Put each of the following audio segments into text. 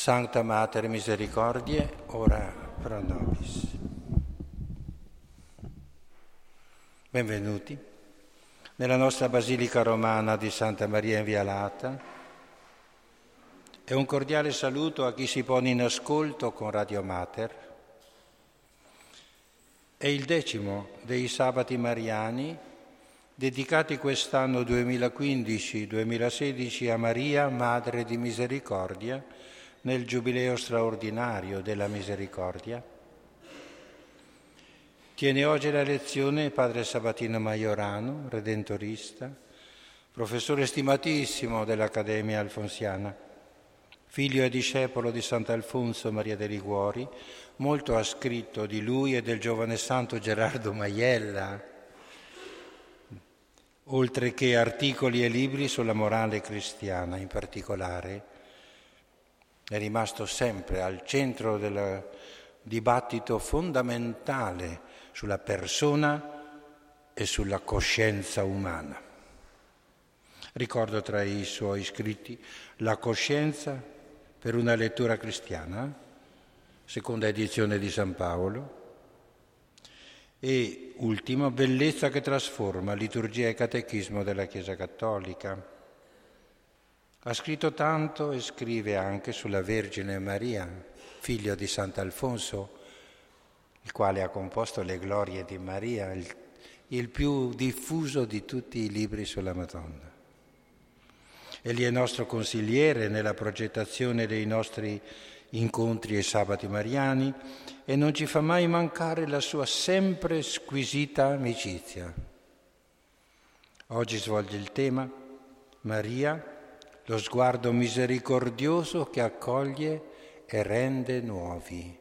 Sancta Mater Misericordiae, ora pro nobis. Benvenuti nella nostra Basilica Romana di Santa Maria in Via Lata e un cordiale saluto a chi si pone in ascolto con Radio Mater. È il 10° dei sabati mariani dedicati quest'anno 2015-2016 a Maria, Madre di Misericordia, nel Giubileo straordinario della Misericordia. Tiene oggi la lezione padre Sabatino Majorano, redentorista, professore stimatissimo dell'Accademia Alfonsiana, figlio e discepolo di Sant'Alfonso Maria de' Liguori. Molto ha scritto di lui e del giovane santo Gerardo Maiella, oltre che articoli e libri sulla morale cristiana. In particolare è rimasto sempre al centro del dibattito fondamentale sulla persona e sulla coscienza umana. Ricordo tra i suoi scritti La coscienza per una lettura cristiana, seconda edizione di San Paolo, e ultimo Bellezza che trasforma, liturgia e catechismo della Chiesa Cattolica. Ha scritto tanto e scrive anche sulla Vergine Maria, figlio di Sant'Alfonso, il quale ha composto le Glorie di Maria, il più diffuso di tutti i libri sulla Madonna. Egli è nostro consigliere nella progettazione dei nostri incontri e sabati mariani e non ci fa mai mancare la sua sempre squisita amicizia. Oggi svolge il tema Maria, lo sguardo misericordioso che accoglie e rende nuovi.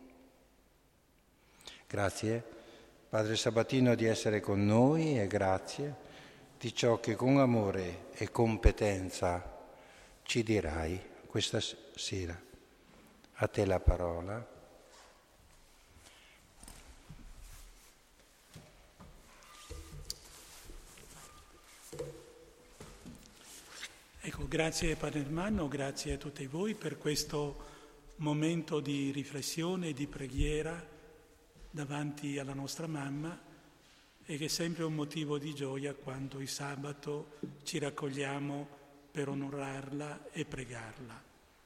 Grazie, Padre Sabatino, di essere con noi e grazie di ciò che con amore e competenza ci dirai questa sera. A te la parola. Ecco, grazie Padre Ermanno, grazie a tutti voi per questo momento di riflessione e di preghiera davanti alla nostra mamma, e che è sempre un motivo di gioia quando il sabato ci raccogliamo per onorarla e pregarla.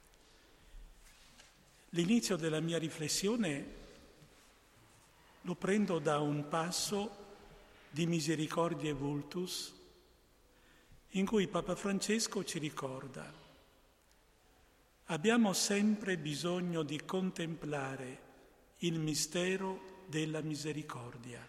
L'inizio della mia riflessione lo prendo da un passo di Misericordiae Vultus in cui Papa Francesco ci ricorda: abbiamo sempre bisogno di contemplare il mistero della misericordia.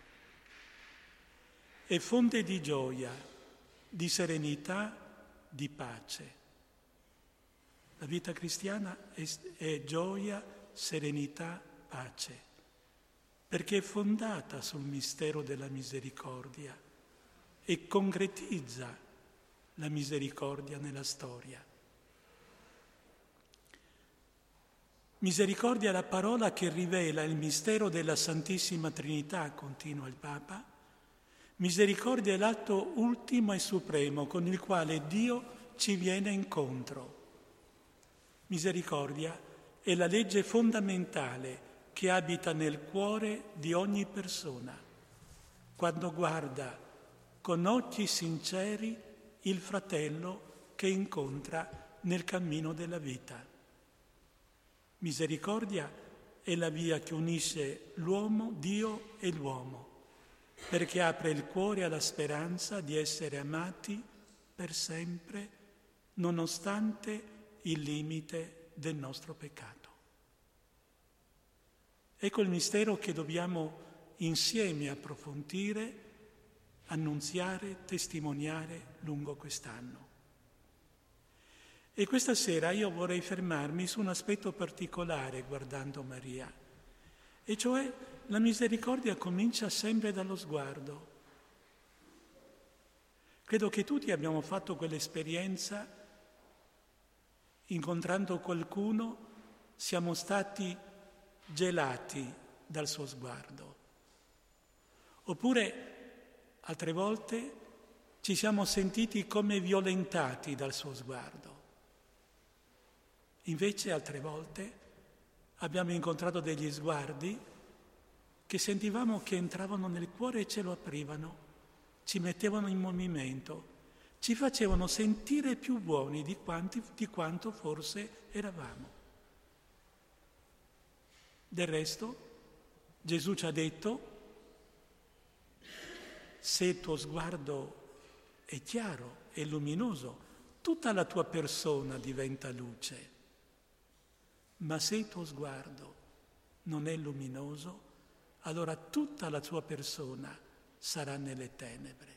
È fonte di gioia, di serenità, di pace. La vita cristiana è gioia, serenità, pace, perché è fondata sul mistero della misericordia e concretizza la misericordia nella storia. Misericordia è la parola che rivela il mistero della Santissima Trinità, continua il Papa. Misericordia è l'atto ultimo e supremo con il quale Dio ci viene incontro. Misericordia è la legge fondamentale che abita nel cuore di ogni persona, quando guarda con occhi sinceri il fratello che incontra nel cammino della vita. Misericordia è la via che unisce l'uomo, Dio e l'uomo, perché apre il cuore alla speranza di essere amati per sempre, nonostante il limite del nostro peccato. Ecco il mistero che dobbiamo insieme approfondire, annunziare, testimoniare lungo quest'anno. E questa sera io vorrei fermarmi su un aspetto particolare guardando Maria, e cioè la misericordia comincia sempre dallo sguardo. Credo che tutti abbiamo fatto quell'esperienza, incontrando qualcuno, siamo stati gelati dal suo sguardo. Oppure, altre volte, ci siamo sentiti come violentati dal suo sguardo. Invece altre volte abbiamo incontrato degli sguardi che sentivamo che entravano nel cuore e ce lo aprivano, ci mettevano in movimento, ci facevano sentire più buoni di quanto forse eravamo. Del resto, Gesù ci ha detto: se il tuo sguardo è chiaro, è luminoso, tutta la tua persona diventa luce. Ma se il tuo sguardo non è luminoso, allora tutta la tua persona sarà nelle tenebre.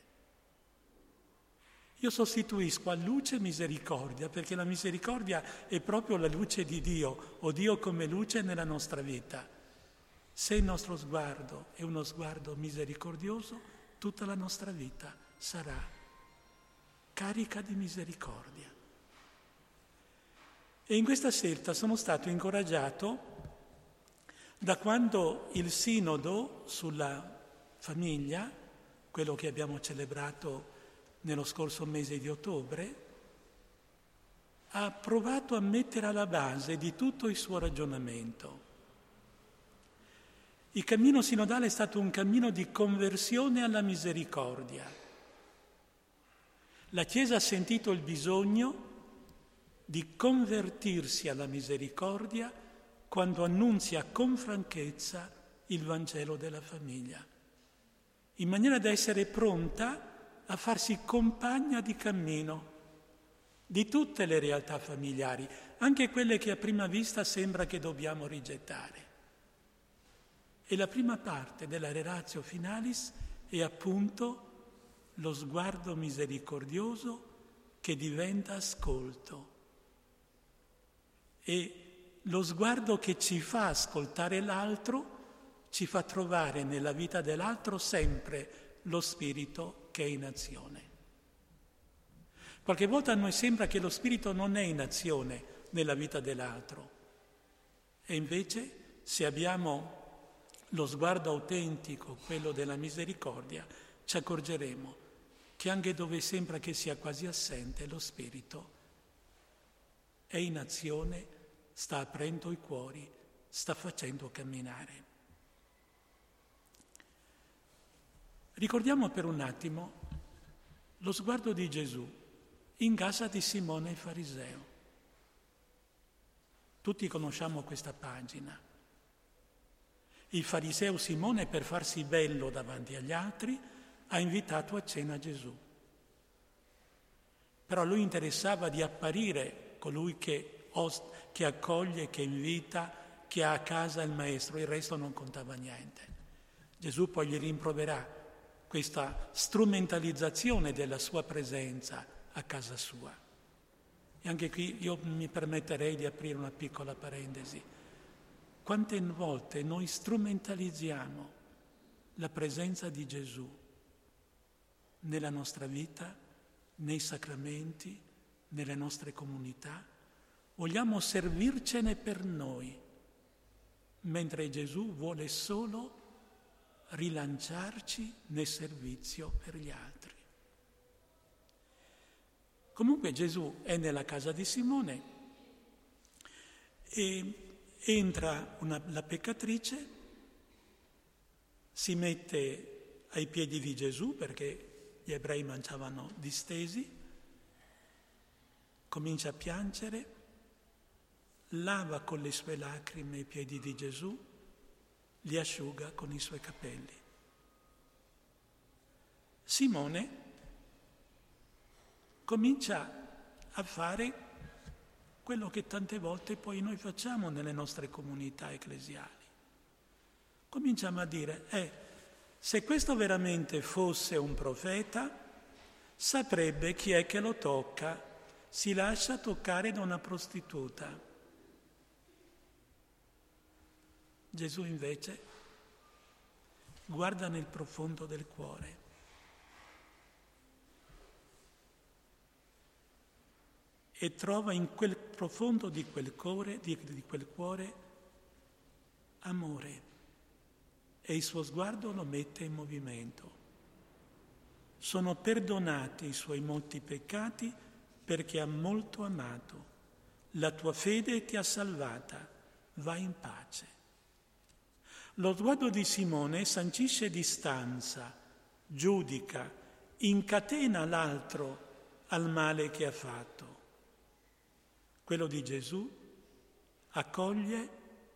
Io sostituisco a luce misericordia, perché la misericordia è proprio la luce di Dio, o Dio come luce nella nostra vita. Se il nostro sguardo è uno sguardo misericordioso, tutta la nostra vita sarà carica di misericordia. E in questa scelta sono stato incoraggiato da quando il Sinodo sulla famiglia, quello che abbiamo celebrato nello scorso mese di ottobre, ha provato a mettere alla base di tutto il suo ragionamento. Il cammino sinodale è stato un cammino di conversione alla misericordia. La Chiesa ha sentito il bisogno di convertirsi alla misericordia quando annunzia con franchezza il Vangelo della famiglia, in maniera da essere pronta a farsi compagna di cammino di tutte le realtà familiari, anche quelle che a prima vista sembra che dobbiamo rigettare. E la prima parte della Relatio Finalis è appunto lo sguardo misericordioso che diventa ascolto. E lo sguardo che ci fa ascoltare l'altro ci fa trovare nella vita dell'altro sempre lo spirito che è in azione. Qualche volta a noi sembra che lo spirito non è in azione nella vita dell'altro. E invece, se abbiamo lo sguardo autentico, quello della misericordia, ci accorgeremo che anche dove sembra che sia quasi assente, lo spirito è in azione, sta aprendo i cuori, sta facendo camminare. Ricordiamo per un attimo lo sguardo di Gesù in casa di Simone il fariseo. Tutti conosciamo questa pagina. Il fariseo Simone, per farsi bello davanti agli altri, ha invitato a cena Gesù. Però a lui interessava di apparire colui che accoglie, che invita, che ha a casa il maestro, il resto non contava niente. Gesù poi gli rimproverà questa strumentalizzazione della sua presenza a casa sua. E anche qui io mi permetterei di aprire una piccola parentesi. Quante volte noi strumentalizziamo la presenza di Gesù nella nostra vita, nei sacramenti, nelle nostre comunità? Vogliamo servircene per noi, mentre Gesù vuole solo rilanciarci nel servizio per gli altri. Comunque Gesù è nella casa di Simone e entra la peccatrice, si mette ai piedi di Gesù perché gli ebrei mangiavano distesi, comincia a piangere, lava con le sue lacrime i piedi di Gesù, li asciuga con i suoi capelli. Simone comincia a fare quello che tante volte poi noi facciamo nelle nostre comunità ecclesiali. Cominciamo a dire, se questo veramente fosse un profeta, saprebbe chi è che lo tocca, si lascia toccare da una prostituta. Gesù invece guarda nel profondo del cuore e trova in quel profondo di quel cuore amore e il suo sguardo lo mette in movimento. Sono perdonati i suoi molti peccati perché ha molto amato. la tua fede ti ha salvata, vai in pace. Lo sguardo di Simone sancisce distanza, giudica, incatena l'altro al male che ha fatto. Quello di Gesù accoglie,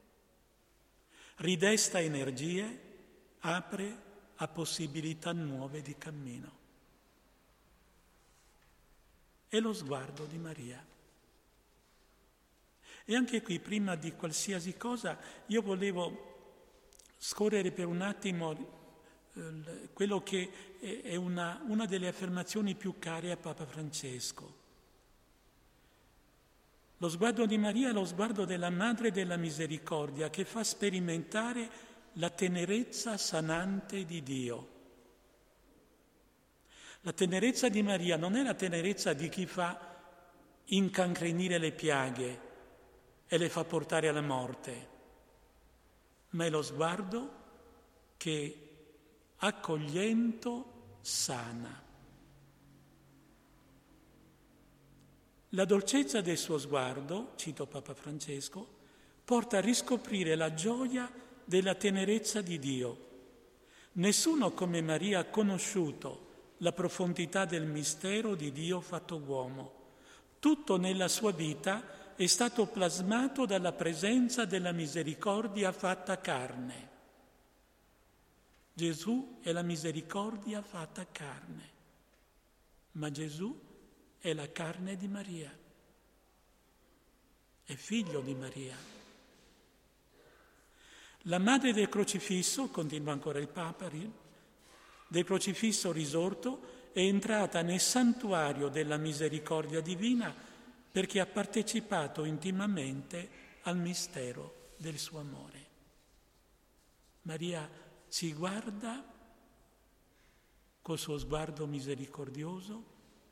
ridesta energie, apre a possibilità nuove di cammino. È lo sguardo di Maria. E anche qui, prima di qualsiasi cosa, io volevo scorrere per un attimo quello che è una delle affermazioni più care a Papa Francesco. Lo sguardo di Maria è lo sguardo della Madre della Misericordia che fa sperimentare la tenerezza sanante di Dio. La tenerezza di Maria non è la tenerezza di chi fa incancrenire le piaghe e le fa portare alla morte, ma è lo sguardo che accogliendo sana. La dolcezza del suo sguardo, cito Papa Francesco, porta a riscoprire la gioia della tenerezza di Dio. Nessuno come Maria ha conosciuto la profondità del mistero di Dio fatto uomo. Tutto nella sua vita è stato plasmato dalla presenza della misericordia fatta carne. Gesù è la misericordia fatta carne, ma Gesù è la carne di Maria, è figlio di Maria. La madre del crocifisso, continua ancora il Papa, del crocifisso risorto, è entrata nel santuario della misericordia divina perché ha partecipato intimamente al mistero del suo amore. Maria ci guarda col suo sguardo misericordioso,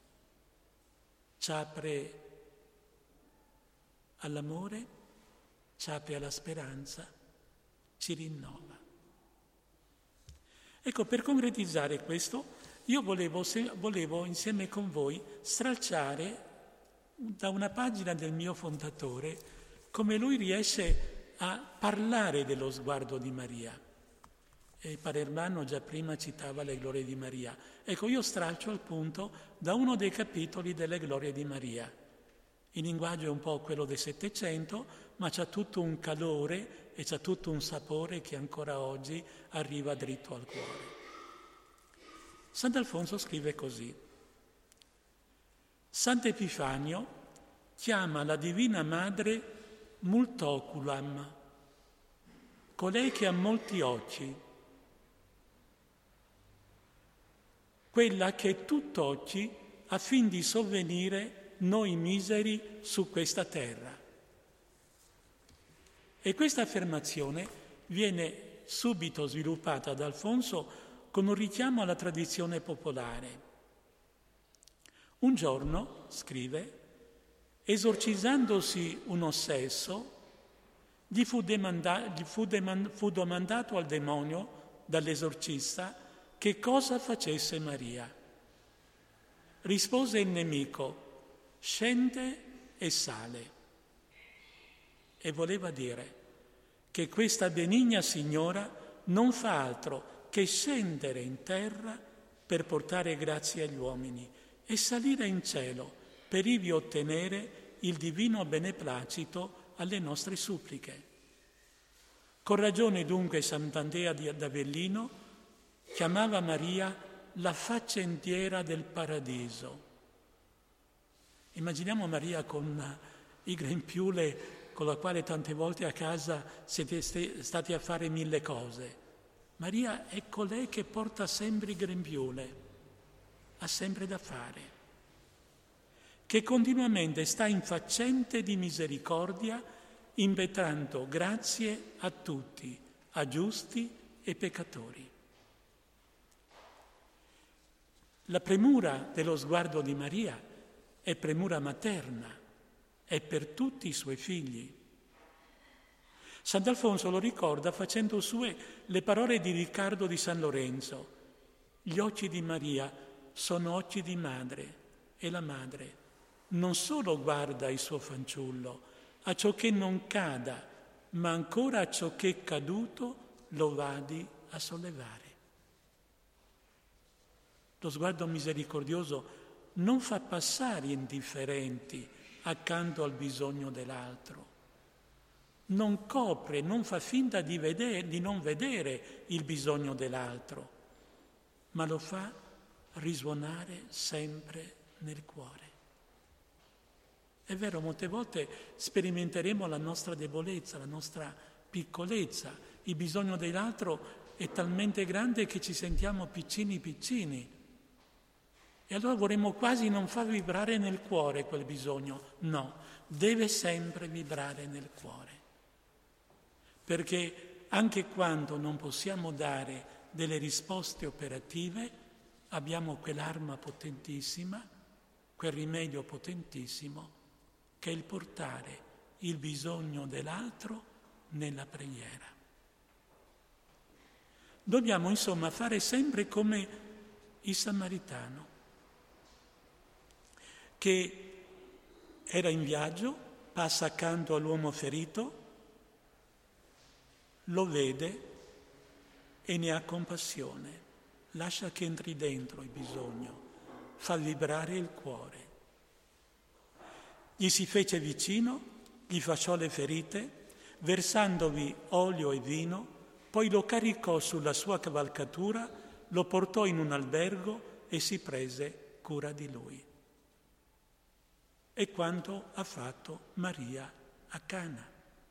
ci apre all'amore, ci apre alla speranza, ci rinnova. Ecco, per concretizzare questo, io volevo insieme con voi stralciare da una pagina del mio fondatore come lui riesce a parlare dello sguardo di Maria. E Palermano già prima citava le glorie di Maria. Ecco, io stralcio appunto da uno dei capitoli delle glorie di Maria. Il linguaggio è un po' quello del Settecento, ma c'ha tutto un calore e c'ha tutto un sapore che ancora oggi arriva dritto al cuore. Sant'Alfonso scrive così: Sant'Epifanio chiama la Divina Madre multoculam, colei che ha molti occhi, quella che è tutt'occhi affin di sovvenire noi miseri su questa terra. E questa affermazione viene subito sviluppata da Alfonso con un richiamo alla tradizione popolare. Un giorno, scrive, esorcizzandosi un ossesso, gli fu domandato al demonio dall'esorcista che cosa facesse Maria. Rispose il nemico: scende e sale. E voleva dire che questa benigna signora non fa altro che scendere in terra per portare grazie agli uomini e salire in cielo per ivi ottenere il divino beneplacito alle nostre suppliche. Con ragione dunque Sant'Andrea d'Avellino chiamava Maria la faccendiera del paradiso. Immaginiamo Maria con il grembiule con la quale tante volte a casa siete stati a fare 1000 cose. Maria è colei che porta sempre il grembiule, ha sempre da fare, che continuamente sta in faccende di misericordia, impetrando grazie a tutti, a giusti e peccatori. La premura dello sguardo di Maria è premura materna, è per tutti i suoi figli. Sant'Alfonso lo ricorda facendo sue le parole di Riccardo di San Lorenzo: gli occhi di Maria sono occhi di madre e la madre non solo guarda il suo fanciullo, a ciò che non cada, ma ancora a ciò che è caduto lo vadi a sollevare. Lo sguardo misericordioso non fa passare indifferenti accanto al bisogno dell'altro, non copre, non fa finta di non vedere il bisogno dell'altro, ma lo fa risuonare sempre nel cuore. È vero, molte volte sperimenteremo la nostra debolezza, la nostra piccolezza, il bisogno dell'altro è talmente grande che ci sentiamo piccini. E allora vorremmo quasi non far vibrare nel cuore quel bisogno. No, deve sempre vibrare nel cuore. Perché anche quando non possiamo dare delle risposte operative, abbiamo quell'arma potentissima, quel rimedio potentissimo, che è il portare il bisogno dell'altro nella preghiera. Dobbiamo insomma fare sempre come il samaritano, che era in viaggio, passa accanto all'uomo ferito, lo vede e ne ha compassione, lascia che entri dentro il bisogno, fa vibrare il cuore. Gli si fece vicino, gli fasciò le ferite, versandovi olio e vino, poi lo caricò sulla sua cavalcatura, lo portò in un albergo e si prese cura di lui. È quanto ha fatto Maria a Cana.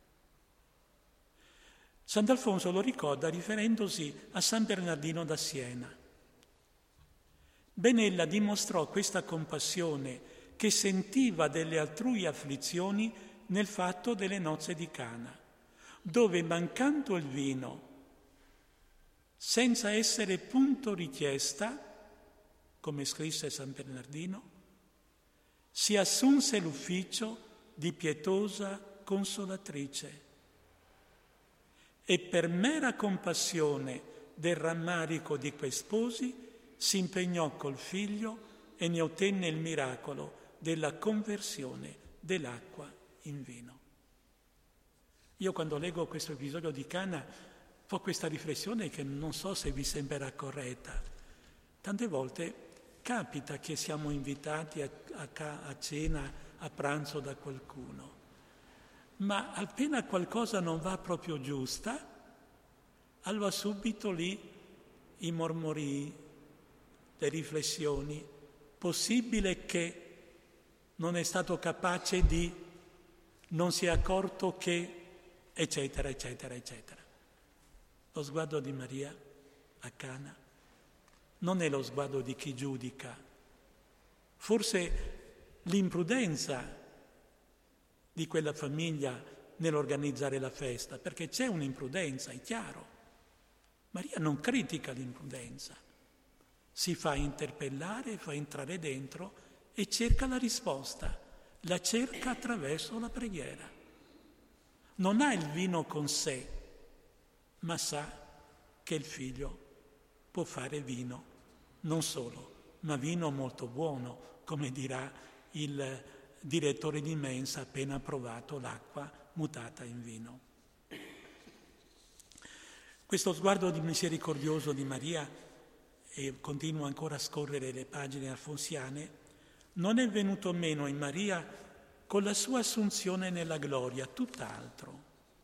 Sant'Alfonso lo ricorda riferendosi a San Bernardino da Siena. Ben ella dimostrò questa compassione che sentiva delle altrui afflizioni nel fatto delle nozze di Cana, dove mancando il vino, senza essere punto richiesta, come scrisse San Bernardino, si assunse l'ufficio di pietosa consolatrice e per mera compassione del rammarico di quei sposi si impegnò col figlio e ne ottenne il miracolo della conversione dell'acqua in vino. Io quando leggo questo episodio di Cana ho questa riflessione che non so se vi sembrerà corretta. Tante volte capita che siamo invitati a cena, a pranzo da qualcuno, ma appena qualcosa non va proprio giusta, allora subito lì i mormorii, le riflessioni, possibile che non è stato capace di, non si è accorto che, eccetera. Lo sguardo di Maria a Cana non è lo sguardo di chi giudica, forse l'imprudenza di quella famiglia nell'organizzare la festa, perché c'è un'imprudenza, è chiaro. Maria non critica l'imprudenza, si fa interpellare, fa entrare dentro e cerca la risposta, la cerca attraverso la preghiera. Non ha il vino con sé, ma sa che il figlio può fare vino, non solo, ma vino molto buono, come dirà il direttore di mensa appena provato l'acqua mutata in vino. Questo sguardo misericordioso di Maria, e continuo ancora a scorrere le pagine alfonsiane, non è venuto meno in Maria con la sua assunzione nella gloria, tutt'altro.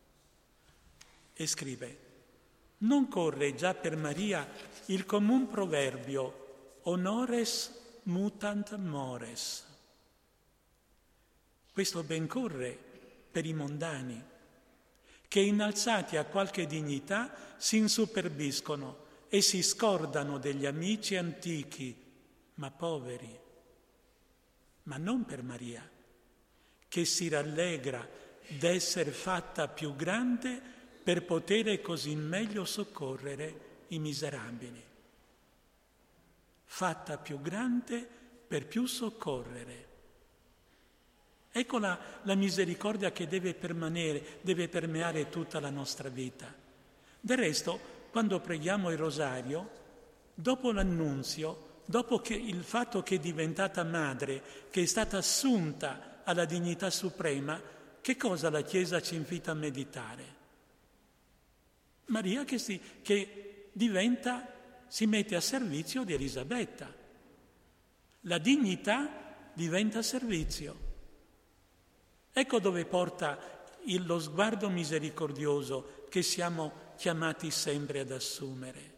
E scrive: non corre già per Maria il comun proverbio honores mutant mores. Questo ben corre per i mondani, che innalzati a qualche dignità si insuperbiscono e si scordano degli amici antichi, ma poveri. Ma non per Maria, che si rallegra d'essere fatta più grande per poter così meglio soccorrere i miserabili. Fatta più grande per più soccorrere. Ecco la misericordia che deve permeare tutta la nostra vita. Del resto, quando preghiamo il rosario, dopo l'annunzio, dopo che il fatto che è diventata madre, che è stata assunta alla dignità suprema, che cosa la Chiesa ci invita a meditare? Maria che si mette a servizio di Elisabetta. La dignità diventa servizio. Ecco dove porta lo sguardo misericordioso che siamo chiamati sempre ad assumere.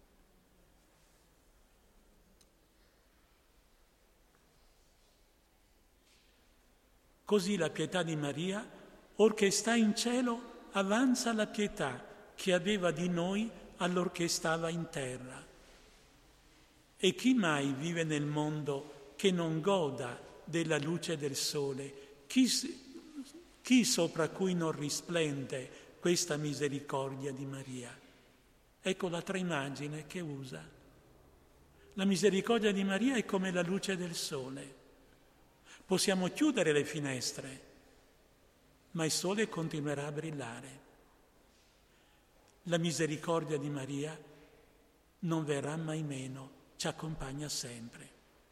Così la pietà di Maria, or che sta in cielo, avanza la pietà che aveva di noi allorché stava in terra. E chi mai vive nel mondo che non goda della luce del sole? Chi sopra cui non risplende questa misericordia di Maria? Ecco l'altra immagine che usa. La misericordia di Maria è come la luce del sole. Possiamo chiudere le finestre, ma il sole continuerà a brillare. La misericordia di Maria non verrà mai meno, ci accompagna sempre.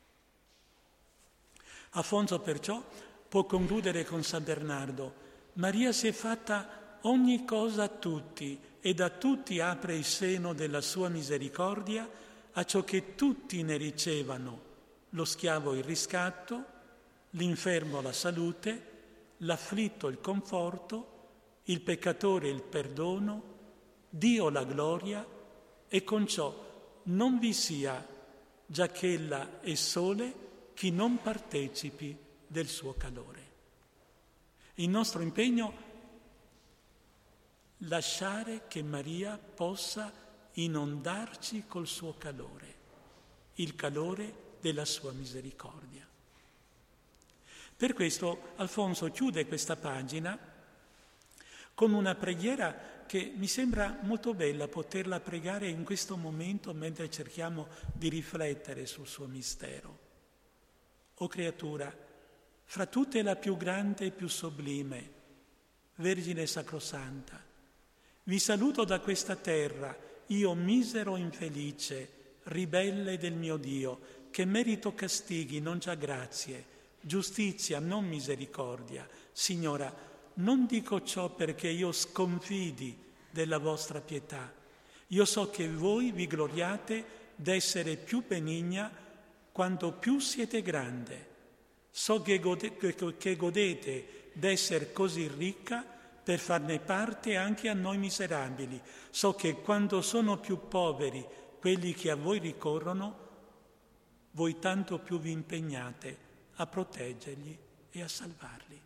Afonso perciò può concludere con San Bernardo: Maria si è fatta ogni cosa a tutti e da tutti apre il seno della sua misericordia, acciò che tutti ne ricevano lo schiavo il riscatto, l'infermo la salute, l'afflitto il conforto, il peccatore il perdono, Dio la gloria, e con ciò non vi sia, giacché ella è sole, chi non partecipi del suo calore. Il nostro impegno è lasciare che Maria possa inondarci col suo calore, il calore della sua misericordia. Per questo Alfonso chiude questa pagina con una preghiera che mi sembra molto bella poterla pregare in questo momento mentre cerchiamo di riflettere sul suo mistero. O creatura, fra tutte la più grande e più sublime, Vergine Sacrosanta, vi saluto da questa terra, io misero infelice, ribelle del mio Dio, che merito castighi, non già grazie, giustizia, non misericordia. Signora, non dico ciò perché io sconfidi della vostra pietà. Io so che voi vi gloriate d'essere più benigna quanto più siete grande. So che godete d'essere così ricca per farne parte anche a noi miserabili. So che quando sono più poveri quelli che a voi ricorrono, voi tanto più vi impegnate a proteggerli e a salvarli.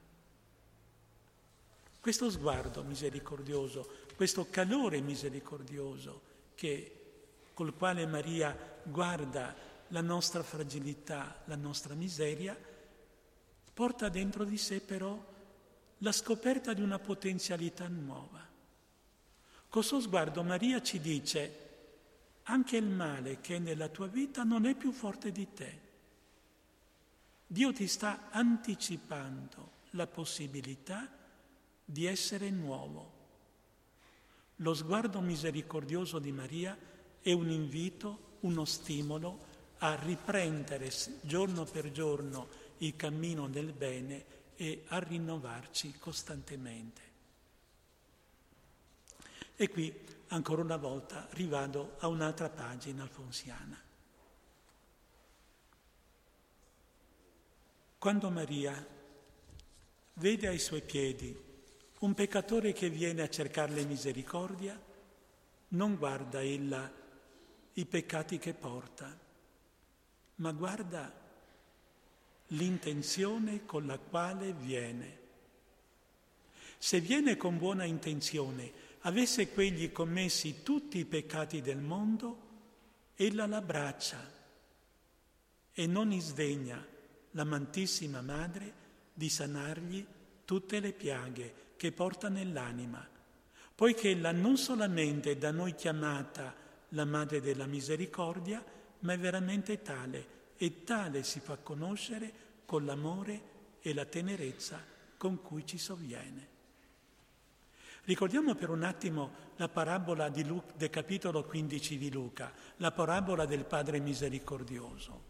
Questo sguardo misericordioso, questo calore misericordioso col quale Maria guarda la nostra fragilità, la nostra miseria, porta dentro di sé però la scoperta di una potenzialità nuova. Col suo sguardo Maria ci dice: anche il male che è nella tua vita non è più forte di te. Dio ti sta anticipando la possibilità di essere nuovo. Lo sguardo misericordioso di Maria è un invito, uno stimolo a riprendere giorno per giorno il cammino del bene e a rinnovarci costantemente. E qui, ancora una volta, rivado a un'altra pagina alfonsiana. Quando Maria vede ai suoi piedi un peccatore che viene a cercarle misericordia, non guarda ella i peccati che porta, ma guarda l'intenzione con la quale viene. Se viene con buona intenzione, avesse quegli commessi tutti i peccati del mondo, ella l'abbraccia e non isdegna l'amantissima Madre di sanargli tutte le piaghe che porta nell'anima, poiché ella non solamente è da noi chiamata la Madre della Misericordia, ma è veramente tale, e tale si fa conoscere con l'amore e la tenerezza con cui ci sovviene. Ricordiamo per un attimo la parabola del capitolo 15 di Luca, la parabola del Padre misericordioso.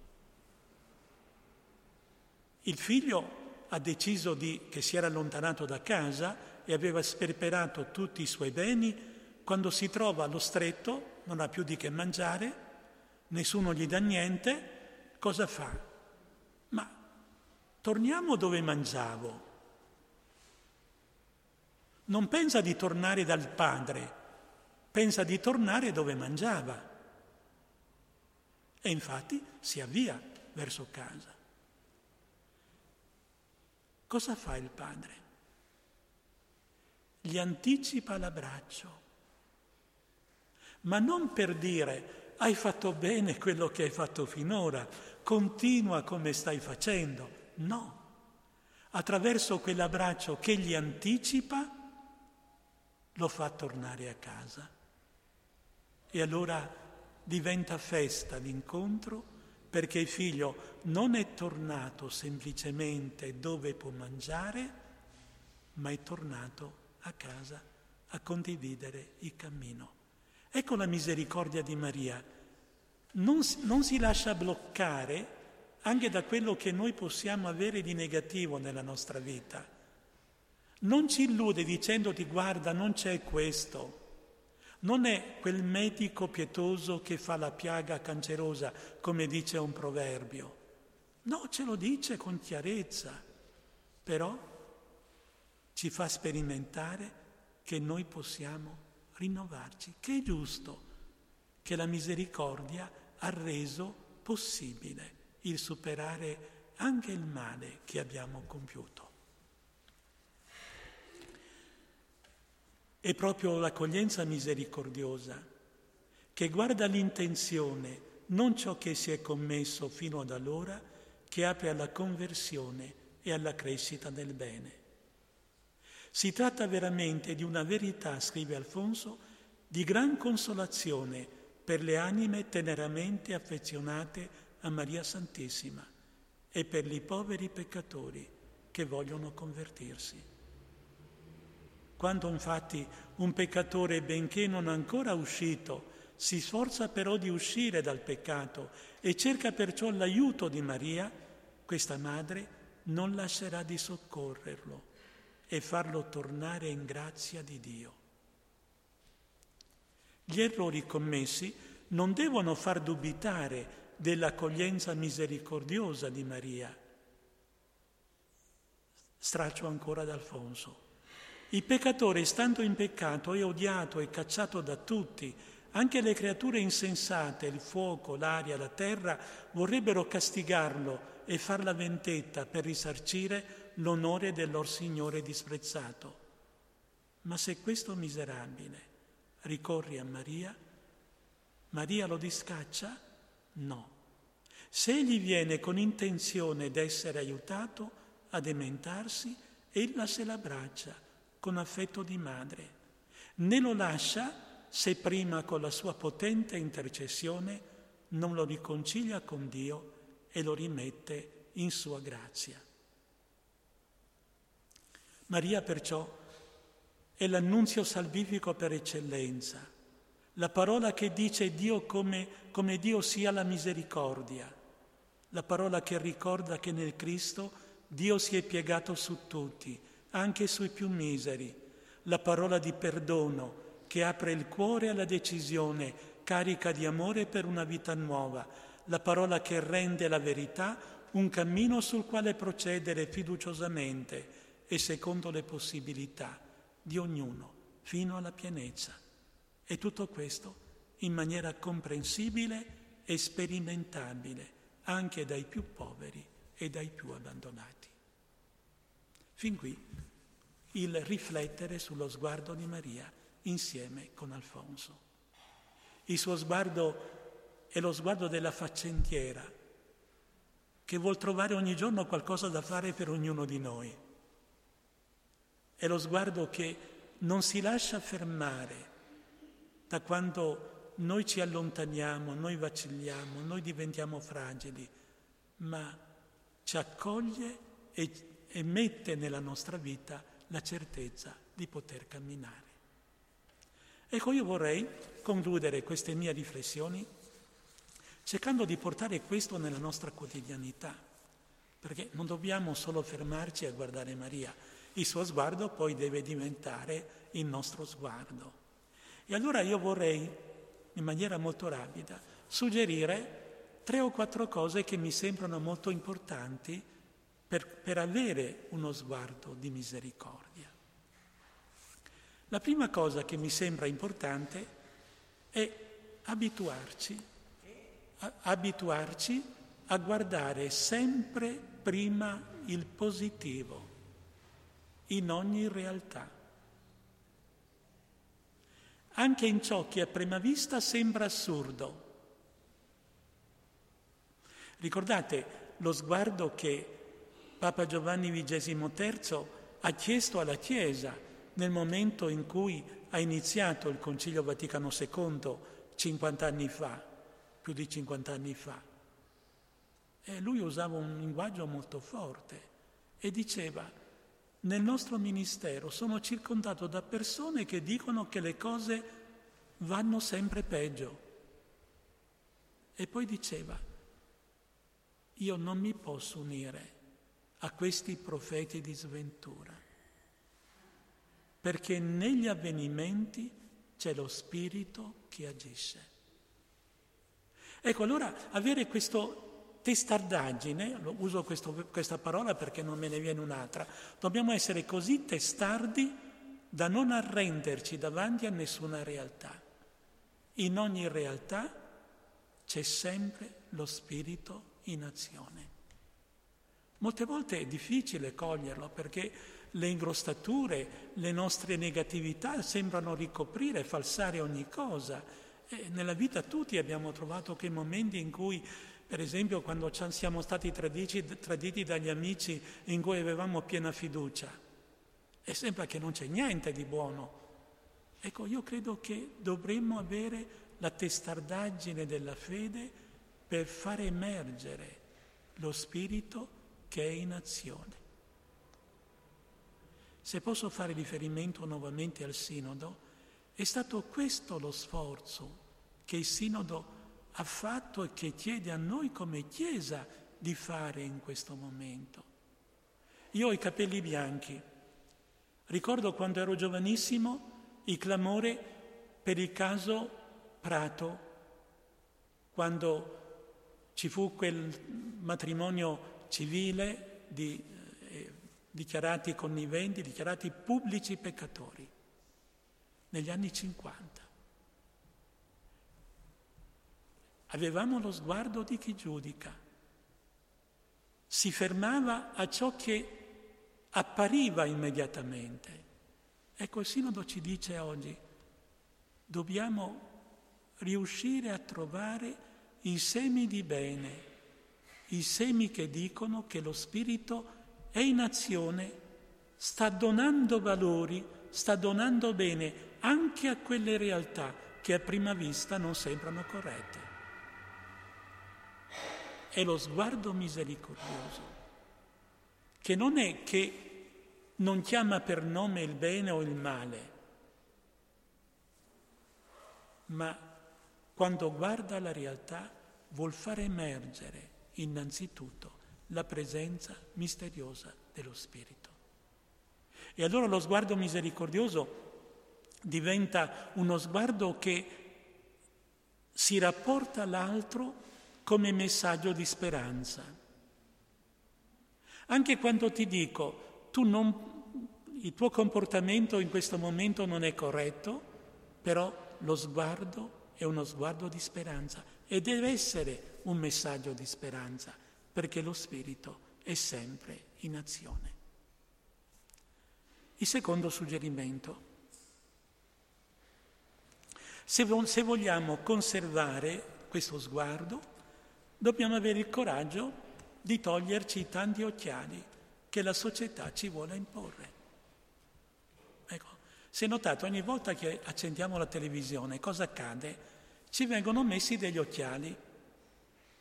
Il figlio ha deciso che si era allontanato da casa e aveva sperperato tutti i suoi beni. Quando si trova allo stretto, non ha più di che mangiare, nessuno gli dà niente, cosa fa? Ma torniamo dove mangiavo. Non pensa di tornare dal padre, pensa di tornare dove mangiava. E infatti si avvia verso casa. Cosa fa il padre? Gli anticipa l'abbraccio, ma non per dire hai fatto bene quello che hai fatto finora, continua come stai facendo. No, attraverso quell'abbraccio che gli anticipa, lo fa tornare a casa. E allora diventa festa l'incontro, perché il figlio non è tornato semplicemente dove può mangiare, ma è tornato a casa a condividere il cammino. Ecco la misericordia di Maria. Non si lascia bloccare anche da quello che noi possiamo avere di negativo nella nostra vita. Non ci illude dicendoti guarda, non c'è questo. Non è quel medico pietoso che fa la piaga cancerosa, come dice un proverbio. No, ce lo dice con chiarezza, però ci fa sperimentare che noi possiamo rinnovarci, che è giusto, che la misericordia ha reso possibile il superare anche il male che abbiamo compiuto. È proprio l'accoglienza misericordiosa che guarda l'intenzione, non ciò che si è commesso fino ad allora, che apre alla conversione e alla crescita nel bene. Si tratta veramente di una verità, scrive Alfonso, di gran consolazione per le anime teneramente affezionate a Maria Santissima e per i poveri peccatori che vogliono convertirsi. Quando infatti un peccatore, benché non ancora uscito, si sforza però di uscire dal peccato e cerca perciò l'aiuto di Maria, questa madre non lascerà di soccorrerlo e farlo tornare in grazia di Dio. Gli errori commessi non devono far dubitare dell'accoglienza misericordiosa di Maria. Straccio ancora da Alfonso. Il peccatore, stando in peccato, è odiato e cacciato da tutti. Anche le creature insensate, il fuoco, l'aria, la terra, vorrebbero castigarlo e far la vendetta per risarcire l'onore del lor Signore disprezzato. Ma se questo miserabile ricorre a Maria, Maria lo discaccia? No. Se egli viene con intenzione d'essere aiutato ad emmentarsi, ella se l'abbraccia con affetto di madre. Ne lo lascia se prima con la sua potente intercessione non lo riconcilia con Dio e lo rimette in sua grazia. Maria perciò è l'annunzio salvifico per eccellenza, la parola che dice Dio come Dio sia la misericordia, la parola che ricorda che nel Cristo Dio si è piegato su tutti, anche sui più miseri, la parola di perdono che apre il cuore alla decisione carica di amore per una vita nuova, la parola che rende la verità un cammino sul quale procedere fiduciosamente e secondo le possibilità di ognuno fino alla pienezza. E tutto questo in maniera comprensibile e sperimentabile anche dai più poveri e dai più abbandonati. Fin qui il riflettere sullo sguardo di Maria insieme con Alfonso. Il suo sguardo è lo sguardo della faccendiera che vuol trovare ogni giorno qualcosa da fare per ognuno di noi. È lo sguardo che non si lascia fermare da quando noi ci allontaniamo, noi vacilliamo, noi diventiamo fragili, ma ci accoglie e mette nella nostra vita la certezza di poter camminare. Ecco, io vorrei concludere queste mie riflessioni cercando di portare questo nella nostra quotidianità, perché non dobbiamo solo fermarci a guardare Maria, il suo sguardo poi deve diventare il nostro sguardo. E allora io vorrei, in maniera molto rapida, suggerire 3 o 4 cose che mi sembrano molto importanti per avere uno sguardo di misericordia. La prima cosa che mi sembra importante è abituarci a guardare sempre prima il positivo in ogni realtà. Anche in ciò che a prima vista sembra assurdo. Ricordate lo sguardo che Papa Giovanni XXIII ha chiesto alla Chiesa nel momento in cui ha iniziato il Concilio Vaticano II 50 anni fa, più di 50 anni fa. E lui usava un linguaggio molto forte e diceva: nel nostro ministero sono circondato da persone che dicono che le cose vanno sempre peggio. E poi diceva: io non mi posso unire a questi profeti di sventura, perché negli avvenimenti c'è lo Spirito che agisce. Ecco, allora avere questo testardaggine, uso questa parola perché non me ne viene un'altra, dobbiamo essere così testardi da non arrenderci davanti a nessuna realtà. In ogni realtà c'è sempre lo Spirito in azione. Molte volte è difficile coglierlo perché le ingrostature, le nostre negatività sembrano ricoprire, falsare ogni cosa. E nella vita tutti abbiamo trovato quei momenti in cui, per esempio, quando siamo stati traditi dagli amici in cui avevamo piena fiducia, e sembra che non c'è niente di buono. Ecco, io credo che dovremmo avere la testardaggine della fede per far emergere lo Spirito che è in azione. Se posso fare riferimento nuovamente al Sinodo, è stato questo lo sforzo che il Sinodo ha fatto e che chiede a noi come Chiesa di fare in questo momento. Io ho i capelli bianchi. Ricordo quando ero giovanissimo il clamore per il caso Prato, quando ci fu quel matrimonio civile di dichiarati conniventi, dichiarati pubblici peccatori, negli anni 50. Avevamo lo sguardo di chi giudica. Si fermava a ciò che appariva immediatamente. Ecco, il Sinodo ci dice oggi, dobbiamo riuscire a trovare i semi di bene, i semi che dicono che lo Spirito è in azione, sta donando valori, sta donando bene anche a quelle realtà che a prima vista non sembrano corrette. È lo sguardo misericordioso, che non è che non chiama per nome il bene o il male, ma quando guarda la realtà vuol far emergere innanzitutto la presenza misteriosa dello Spirito. E allora lo sguardo misericordioso diventa uno sguardo che si rapporta all'altro come messaggio di speranza. Anche quando ti dico, il tuo comportamento in questo momento non è corretto, però lo sguardo è uno sguardo di speranza e deve essere un messaggio di speranza, perché lo Spirito è sempre in azione. Il secondo suggerimento: se vogliamo conservare questo sguardo, dobbiamo avere il coraggio di toglierci i tanti occhiali che la società ci vuole imporre. Ecco, si è notato, ogni volta che accendiamo la televisione, cosa accade? Ci vengono messi degli occhiali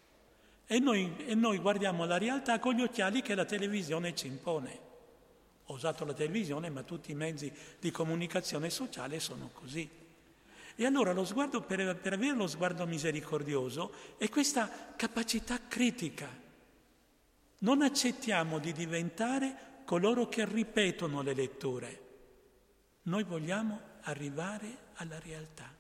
e noi guardiamo la realtà con gli occhiali che la televisione ci impone. Ho usato la televisione, ma tutti i mezzi di comunicazione sociale sono così. E allora lo sguardo, per avere lo sguardo misericordioso, è questa capacità critica. Non accettiamo di diventare coloro che ripetono le letture. Noi vogliamo arrivare alla realtà.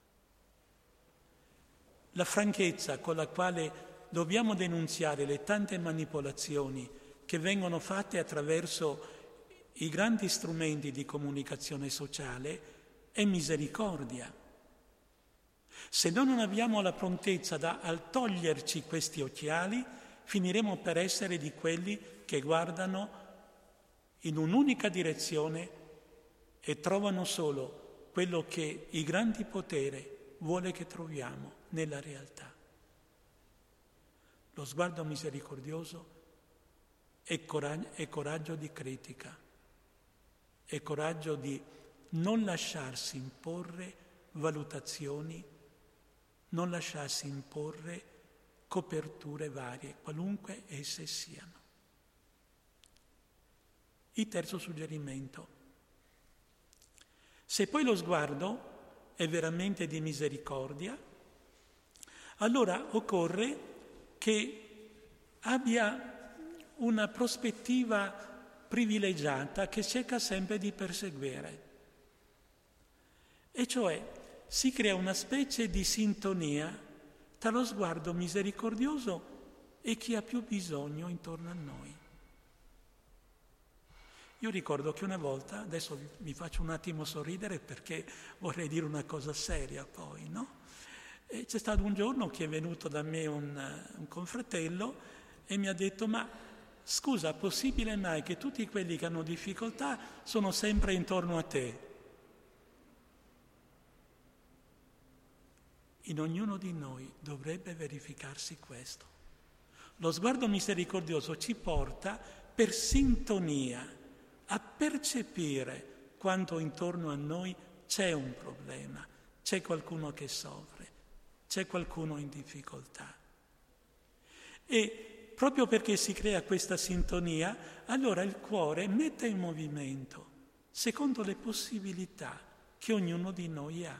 La franchezza con la quale dobbiamo denunziare le tante manipolazioni che vengono fatte attraverso i grandi strumenti di comunicazione sociale è misericordia. Se noi non abbiamo la prontezza al toglierci questi occhiali, finiremo per essere di quelli che guardano in un'unica direzione e trovano solo quello che il grande potere vuole che troviamo nella realtà. Lo sguardo misericordioso è coraggio di critica, è coraggio di non lasciarsi imporre valutazioni, non lasciarsi imporre coperture varie, qualunque esse siano. Il terzo suggerimento. Se poi lo sguardo è veramente di misericordia, allora occorre che abbia una prospettiva privilegiata che cerca sempre di perseguire. E cioè si crea una specie di sintonia tra lo sguardo misericordioso e chi ha più bisogno intorno a noi. Io ricordo che una volta, adesso mi faccio un attimo sorridere perché vorrei dire una cosa seria poi, no? E c'è stato un giorno che è venuto da me un confratello e mi ha detto: ma scusa, possibile mai che tutti quelli che hanno difficoltà sono sempre intorno a te? In ognuno di noi dovrebbe verificarsi questo. Lo sguardo misericordioso ci porta per sintonia a percepire quanto intorno a noi c'è un problema, c'è qualcuno che soffre, c'è qualcuno in difficoltà. E proprio perché si crea questa sintonia, allora il cuore mette in movimento secondo le possibilità che ognuno di noi ha.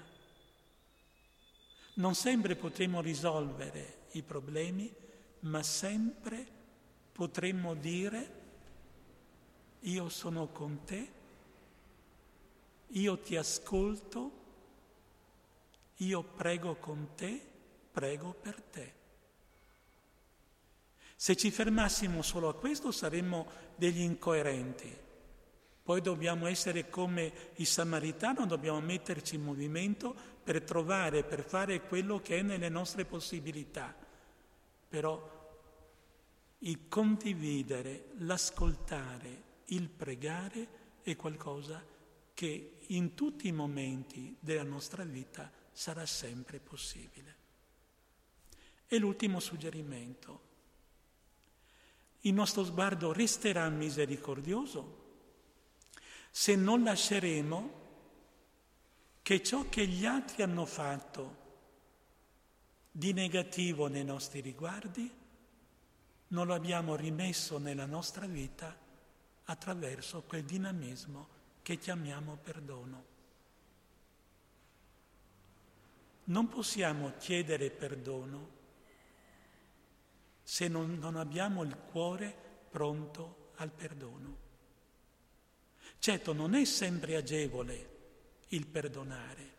Non sempre potremo risolvere i problemi, ma sempre potremmo dire: io sono con te, io ti ascolto, io prego con te, prego per te. Se ci fermassimo solo a questo saremmo degli incoerenti. Poi dobbiamo essere come il samaritano, dobbiamo metterci in movimento per trovare, per fare quello che è nelle nostre possibilità. Però il condividere, l'ascoltare, il pregare è qualcosa che in tutti i momenti della nostra vita sarà sempre possibile. E l'ultimo suggerimento. Il nostro sguardo resterà misericordioso se non lasceremo che ciò che gli altri hanno fatto di negativo nei nostri riguardi non lo abbiamo rimesso nella nostra vita attraverso quel dinamismo che chiamiamo perdono. Non possiamo chiedere perdono se non abbiamo il cuore pronto al perdono. Certo, non è sempre agevole il perdonare.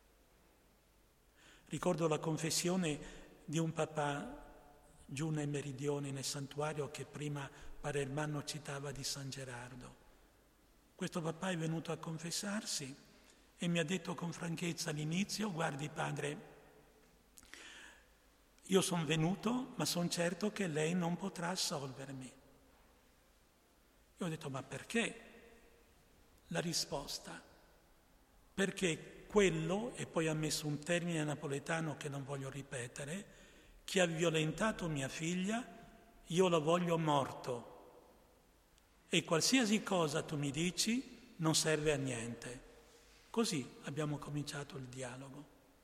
Ricordo la confessione di un papà giù nei meridioni, nel santuario che prima Padre Ermanno citava di San Gerardo. Questo papà è venuto a confessarsi e mi ha detto con franchezza all'inizio: guardi padre, io sono venuto, ma sono certo che lei non potrà assolvermi. Io ho detto: ma perché? La risposta: perché quello, e poi ha messo un termine napoletano che non voglio ripetere, che ha violentato mia figlia, io lo voglio morto. E qualsiasi cosa tu mi dici non serve a niente. Così abbiamo cominciato il dialogo.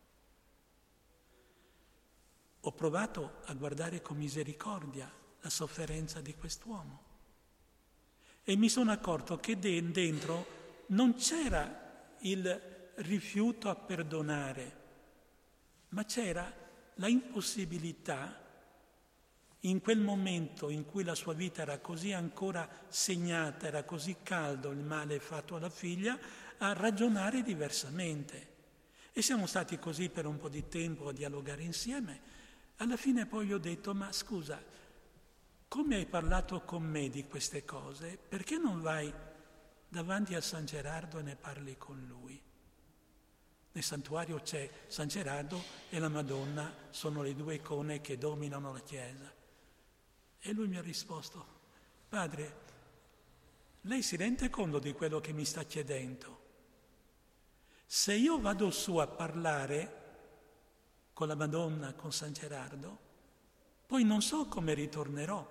Ho provato a guardare con misericordia la sofferenza di quest'uomo E mi sono accorto che dentro non c'era il rifiuto a perdonare, ma c'era la impossibilità, in quel momento in cui la sua vita era così ancora segnata, era così caldo il male fatto alla figlia, a ragionare diversamente. E siamo stati così per un po' di tempo a dialogare insieme. Alla fine poi gli ho detto: ma scusa, come hai parlato con me di queste cose, perché non vai davanti a San Gerardo e ne parli con lui? Nel santuario c'è San Gerardo e la Madonna, sono le due icone che dominano la Chiesa. E lui mi ha risposto: padre, lei si rende conto di quello che mi sta chiedendo? Se io vado su a parlare con la Madonna, con San Gerardo, poi non so come ritornerò.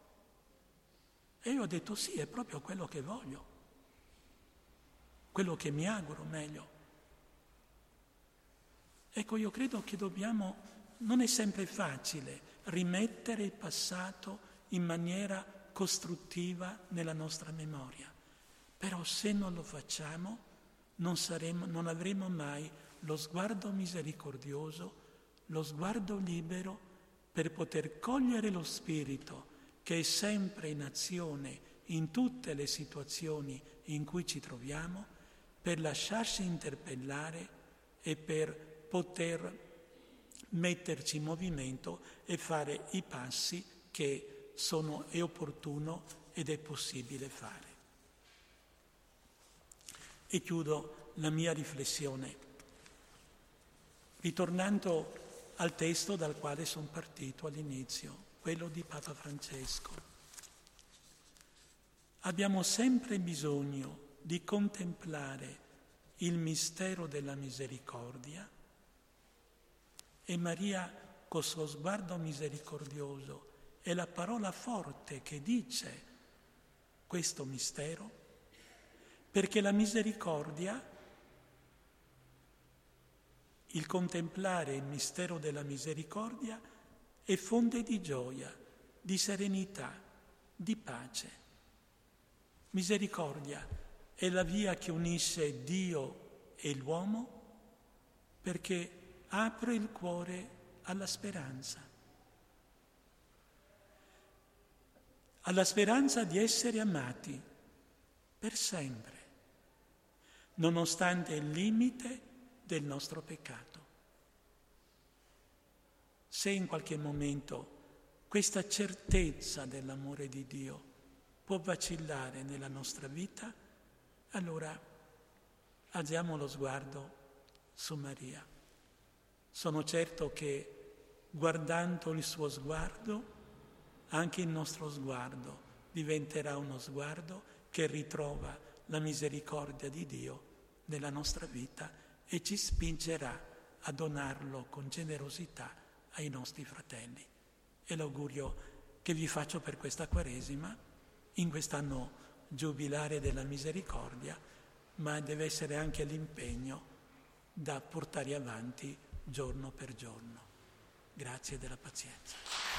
E io ho detto: sì, è proprio quello che voglio, quello che mi auguro meglio. Ecco, io credo che non è sempre facile rimettere il passato in maniera costruttiva nella nostra memoria, però se non lo facciamo non avremo mai lo sguardo misericordioso, lo sguardo libero per poter cogliere lo Spirito che è sempre in azione in tutte le situazioni in cui ci troviamo, per lasciarsi interpellare e per poter metterci in movimento e fare i passi che è opportuno ed è possibile fare. E chiudo la mia riflessione ritornando al testo dal quale sono partito all'inizio, quello di Papa Francesco. Abbiamo sempre bisogno di contemplare il mistero della misericordia e Maria, col suo sguardo misericordioso, è la parola forte che dice questo mistero, perché la misericordia, il contemplare il mistero della misericordia, è fonte di gioia, di serenità, di pace. Misericordia è la via che unisce Dio e l'uomo, perché apre il cuore alla speranza di essere amati per sempre, nonostante il limite del nostro peccato. Se in qualche momento questa certezza dell'amore di Dio può vacillare nella nostra vita, allora alziamo lo sguardo su Maria. Sono certo che guardando il suo sguardo, anche il nostro sguardo diventerà uno sguardo che ritrova la misericordia di Dio nella nostra vita e ci spingerà a donarlo con generosità ai nostri fratelli. È l'augurio che vi faccio per questa Quaresima, in quest'anno giubilare della misericordia, ma deve essere anche l'impegno da portare avanti giorno per giorno. Grazie della pazienza.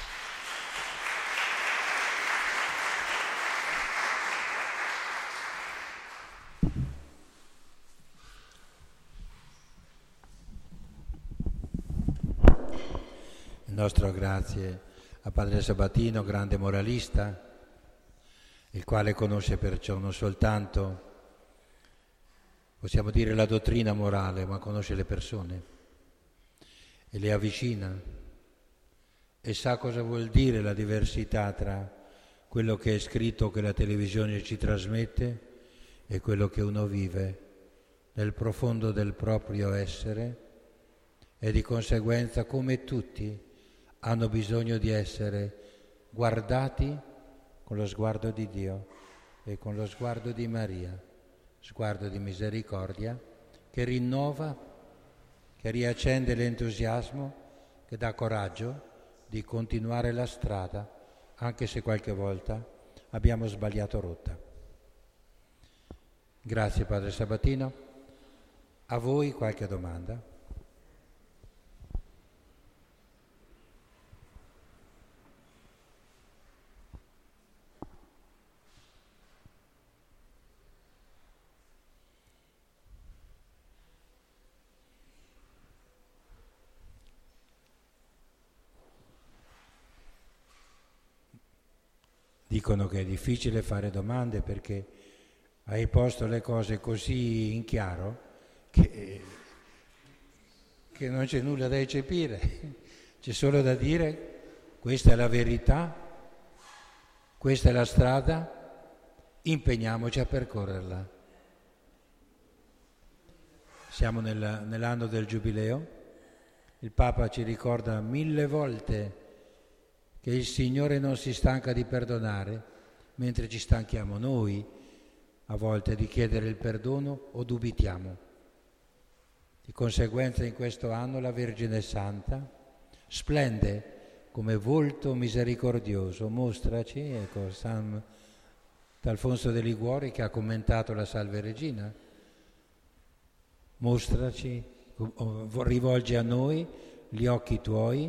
Il nostro grazie a Padre Sabatino, grande moralista, il quale conosce perciò non soltanto, possiamo dire, la dottrina morale, ma conosce le persone e le avvicina e sa cosa vuol dire la diversità tra quello che è scritto, che la televisione ci trasmette, e quello che uno vive nel profondo del proprio essere, e di conseguenza come tutti hanno bisogno di essere guardati con lo sguardo di Dio e con lo sguardo di Maria, sguardo di misericordia che rinnova, che riaccende l'entusiasmo, che dà coraggio di continuare la strada, anche se qualche volta abbiamo sbagliato rotta. Grazie Padre Sabatino. A voi qualche domanda? dicono che è difficile fare domande perché hai posto le cose così in chiaro che non c'è nulla da eccepire, c'è solo da dire questa è la verità, questa è la strada, impegniamoci a percorrerla. Siamo nell'anno del Giubileo, il Papa ci ricorda 1000 volte che il Signore non si stanca di perdonare, mentre ci stanchiamo noi a volte di chiedere il perdono o dubitiamo. Di conseguenza in questo anno la Vergine Santa splende come volto misericordioso. Mostraci, ecco, Sant'Alfonso de Liguori che ha commentato la Salve Regina, mostraci, rivolgi a noi gli occhi tuoi,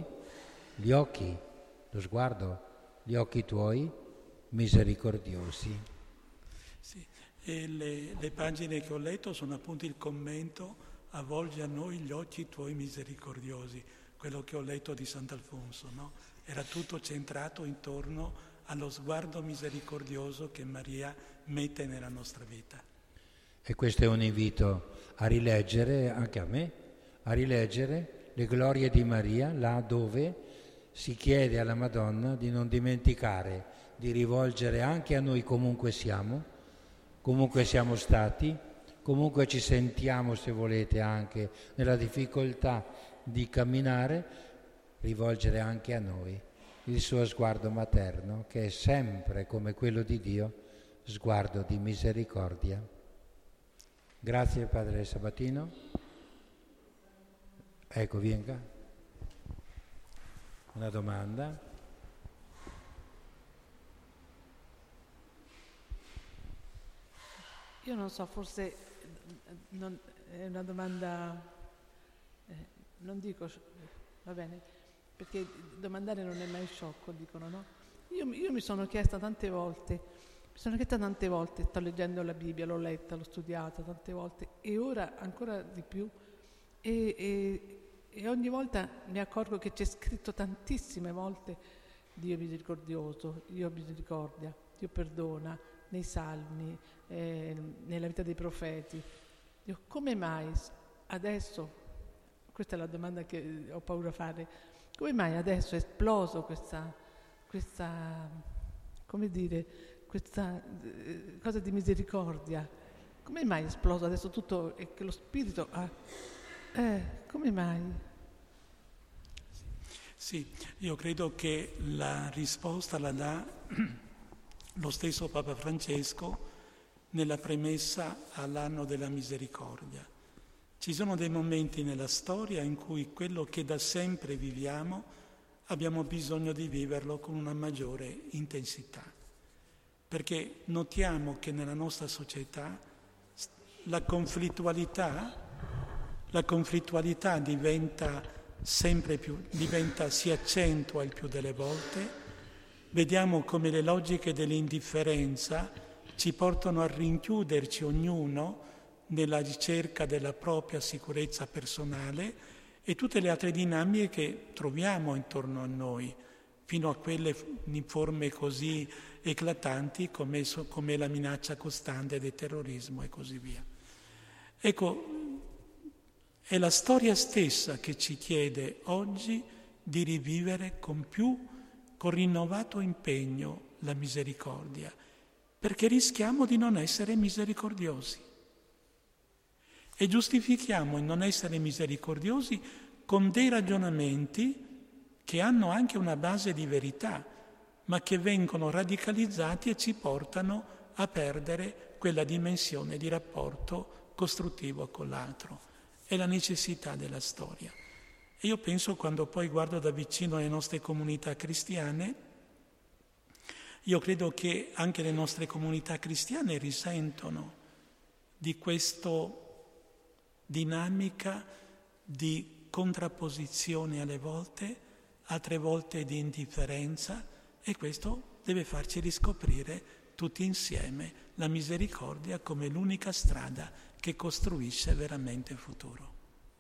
lo sguardo, gli occhi tuoi misericordiosi. Sì, e le pagine che ho letto sono appunto il commento avvolgi a noi gli occhi tuoi misericordiosi, quello che ho letto di Sant'Alfonso, no? Era tutto centrato intorno allo sguardo misericordioso che Maria mette nella nostra vita. E questo è un invito a rileggere, anche a me, a rileggere le glorie di Maria, là dove si chiede alla Madonna di non dimenticare, di rivolgere anche a noi comunque siamo stati, comunque ci sentiamo, se volete, anche nella difficoltà di camminare, rivolgere anche a noi il suo sguardo materno, che è sempre, come quello di Dio, sguardo di misericordia. Grazie Padre Sabatino. Ecco, venga. Una domanda. Io non so, forse è una domanda, non dico, va bene, perché domandare non è mai sciocco, dicono, no? Io mi sono chiesta tante volte, sto leggendo la Bibbia, l'ho letta, l'ho studiata tante volte e ora ancora di più e ogni volta mi accorgo che c'è scritto tantissime volte Dio misericordioso, Dio misericordia, Dio perdona, nei salmi, nella vita dei profeti. Dio, come mai adesso, questa è la domanda che ho paura di fare, come mai adesso è esploso questa come dire, questa cosa di misericordia? Come mai è esploso adesso tutto e che lo Spirito ha... come mai? Sì, io credo che la risposta la dà lo stesso Papa Francesco nella premessa all'anno della misericordia. Ci sono dei momenti nella storia in cui quello che da sempre viviamo abbiamo bisogno di viverlo con una maggiore intensità, perché notiamo che nella nostra società la conflittualità diventa sempre più, si accentua il più delle volte. Vediamo come le logiche dell'indifferenza ci portano a rinchiuderci ognuno nella ricerca della propria sicurezza personale e tutte le altre dinamiche che troviamo intorno a noi, fino a quelle in forme così eclatanti come la minaccia costante del terrorismo e così via. Ecco, è la storia stessa che ci chiede oggi di rivivere con rinnovato impegno la misericordia, perché rischiamo di non essere misericordiosi. E giustifichiamo il non essere misericordiosi con dei ragionamenti che hanno anche una base di verità, ma che vengono radicalizzati e ci portano a perdere quella dimensione di rapporto costruttivo con l'altro. È la necessità della storia. E io penso, quando poi guardo da vicino le nostre comunità cristiane, io credo che anche le nostre comunità cristiane risentono di questa dinamica di contrapposizione alle volte, altre volte di indifferenza, e questo deve farci riscoprire tutti insieme la misericordia come l'unica strada che costruisce veramente il futuro.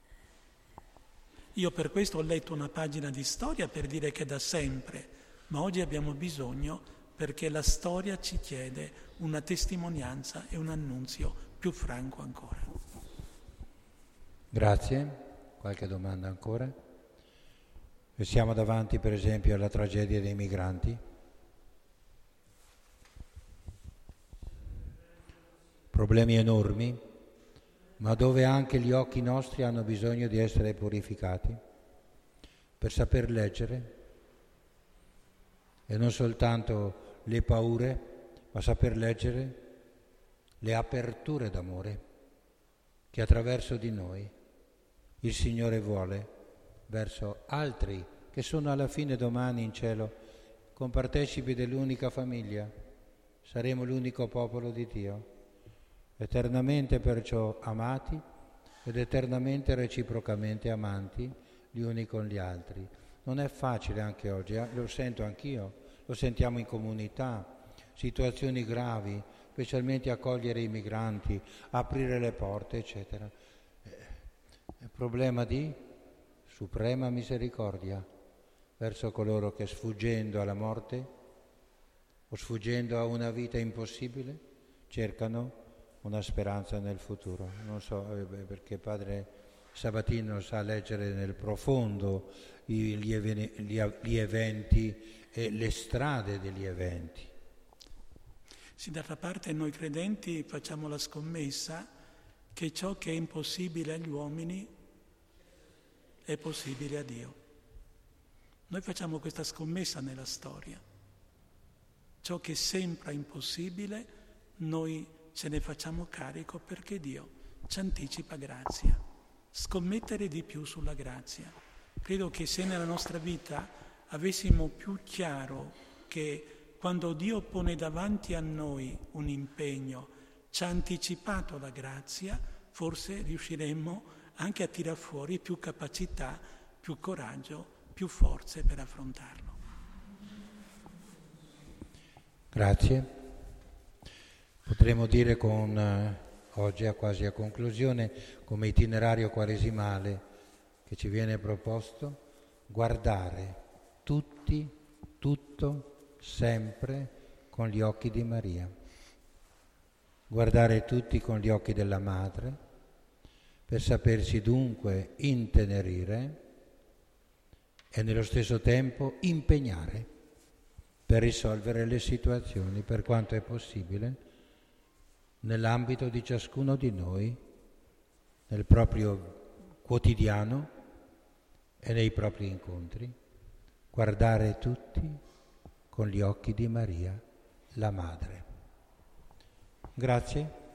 Io per questo ho letto una pagina di storia per dire che da sempre, ma oggi abbiamo bisogno perché la storia ci chiede una testimonianza e un annunzio più franco ancora. Grazie. Qualche domanda ancora? E siamo davanti per esempio alla tragedia dei migranti. Problemi enormi, ma dove anche gli occhi nostri hanno bisogno di essere purificati per saper leggere, e non soltanto le paure, ma saper leggere le aperture d'amore che attraverso di noi il Signore vuole verso altri che sono alla fine domani in cielo compartecipi dell'unica famiglia, saremo l'unico popolo di Dio, eternamente perciò amati ed eternamente reciprocamente amanti gli uni con gli altri. Non è facile anche oggi, lo sento anch'io, lo sentiamo in comunità, situazioni gravi, specialmente accogliere i migranti, aprire le porte, eccetera. È un problema di suprema misericordia verso coloro che sfuggendo alla morte o sfuggendo a una vita impossibile cercano una speranza nel futuro. Non so perché Padre Sabatino sa leggere nel profondo gli eventi e le strade degli eventi. Sì, d'altra parte noi credenti facciamo la scommessa che ciò che è impossibile agli uomini è possibile a Dio. Noi facciamo questa scommessa nella storia. Ciò che sembra impossibile, noi ce ne facciamo carico perché Dio ci anticipa grazia. Scommettere di più sulla grazia. Credo che se nella nostra vita avessimo più chiaro che quando Dio pone davanti a noi un impegno, ci ha anticipato la grazia, forse riusciremmo anche a tirar fuori più capacità, più coraggio, più forze per affrontarlo. Grazie. Potremmo dire oggi quasi a conclusione, come itinerario quaresimale che ci viene proposto, guardare tutti, tutto, sempre con gli occhi di Maria. Guardare tutti con gli occhi della Madre, per sapersi dunque intenerire e nello stesso tempo impegnare per risolvere le situazioni per quanto è possibile nell'ambito di ciascuno di noi, nel proprio quotidiano e nei propri incontri, guardare tutti con gli occhi di Maria, la Madre. Grazie.